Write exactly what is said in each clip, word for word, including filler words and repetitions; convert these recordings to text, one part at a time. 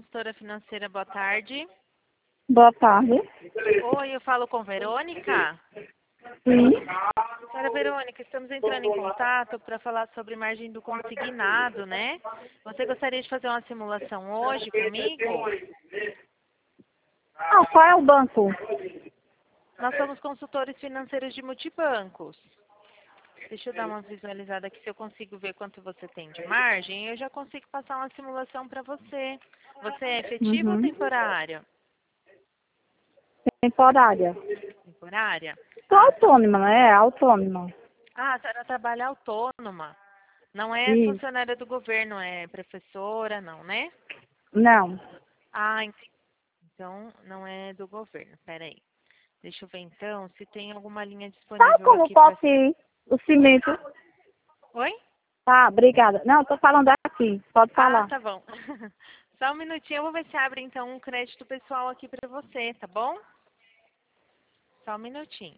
consultora financeira, boa tarde. Boa tarde. Oi, eu falo com Verônica. Sim. Senhora Verônica, estamos entrando em contato para falar sobre margem do consignado, né? Você gostaria de fazer uma simulação hoje comigo? Ah, qual é o banco? Nós somos consultores financeiros de multibancos. Deixa eu dar uma visualizada aqui se eu consigo ver quanto você tem de margem. Eu já consigo passar uma simulação para você. Você é efetivo ou Uhum. temporário? Temporária. Temporária? Sou Ah, tá. autônoma, né? É autônoma. Ah, a senhora trabalha autônoma. Não é Isso. funcionária do governo, é professora, não, né? Não. Ah, entendi. Então não é do governo. Peraí. Deixa eu ver então se tem alguma linha Sabe disponível como aqui para. posso ir? O cimento. Oi? Tá, obrigada. Não, tô falando aqui. Pode Ah, falar. tá bom. Só um minutinho, eu vou ver se abre então um crédito pessoal aqui para você, tá bom? Só um minutinho.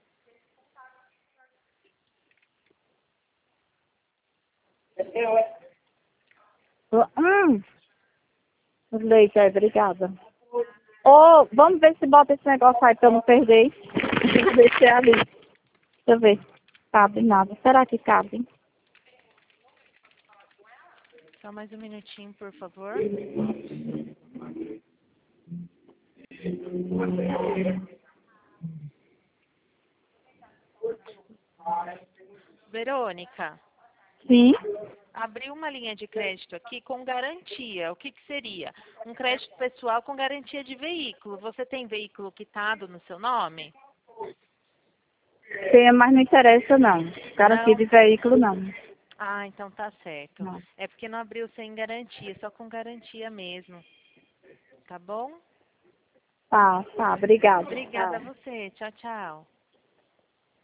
Hum. Os leite aí, obrigada. Ô, vamos ver se bota esse negócio aí pra eu não perder. Deixei ali. Deixa eu ver. Cabe nada. Será que cabe? Só mais um minutinho, por favor. Verônica, Sim. abriu uma linha de crédito aqui com garantia. O que que seria? Um crédito pessoal com garantia de veículo. Você tem veículo quitado no seu nome? Tem, mas não interessa não. Garantia Não? de veículo não. Ah, então tá certo. Não. É porque não abriu sem garantia, só com garantia mesmo. Tá bom? Tá, tá, obrigada. Obrigada a Tá. você. Tchau, tchau.